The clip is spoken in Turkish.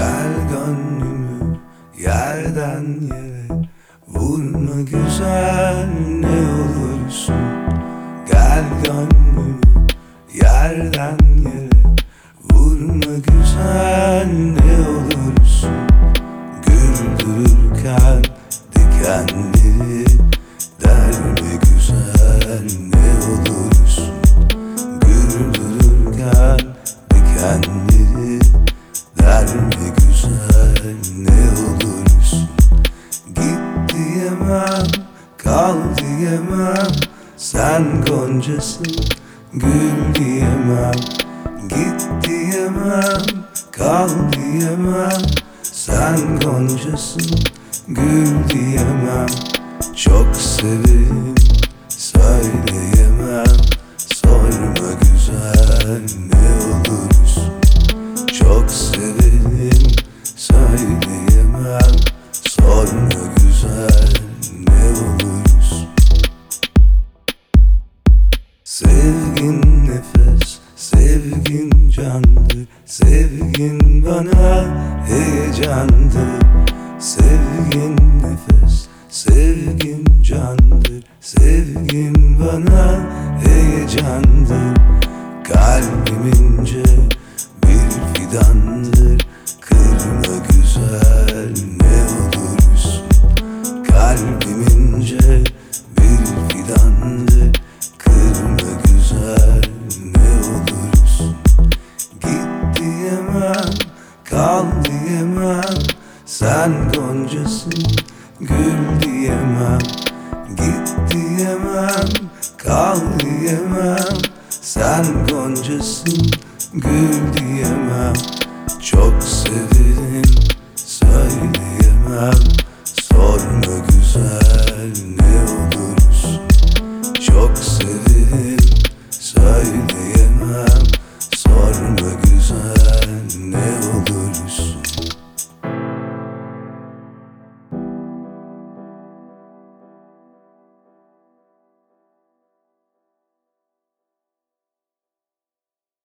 Ver gönlümü yerden yere, vurma güzel ne olursun. Gel gönlümü yerden yere, vurma güzel ne olursun. Güldürürken dikenleri, derme güzel ne olursun. Güldürürken dikenleri, derme güzel ne olursun. Git diyemem, kal diyemem, sen goncasın, gül diyemem. Git diyemem, kal diyemem, sen goncasın, gül diyemem. Çok severim, söyleyemem, sorma güzel ne olursun. Çok severim, söyleyemem, sorma güzel ne olursun. Sevgin nefes, sevgin candır, sevgin bana heyecandır. Sevgin nefes, sevgin candır, sevgin bana heyecandır. Kalbim ince bir fidandır, kırma güzel ne olursun. Kalbim ince bir fidandır, kırma güzel ne olursun. Git diyemem, kal diyemem, sen goncasın, gül diyemem. Git diyemem, kal diyemem, sen goncasın, gül diyemem. Çok